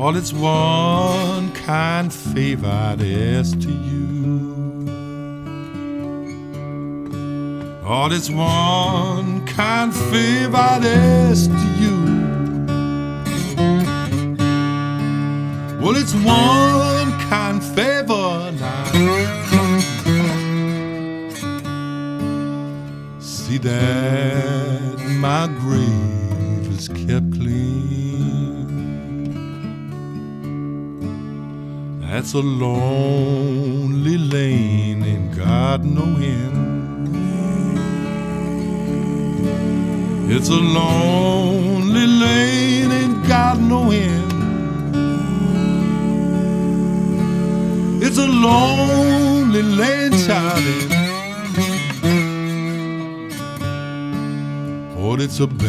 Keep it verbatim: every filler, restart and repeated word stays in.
All it's one kind favor I'd ask to you. All it's one kind favor I'd ask to you. Well, it's one kind favor now. See that my grave is kept clean. That's a lonely lane, ain't got no end. It's a lonely lane, ain't got no end. It's a lonely lane, Charlie. Oh, it's a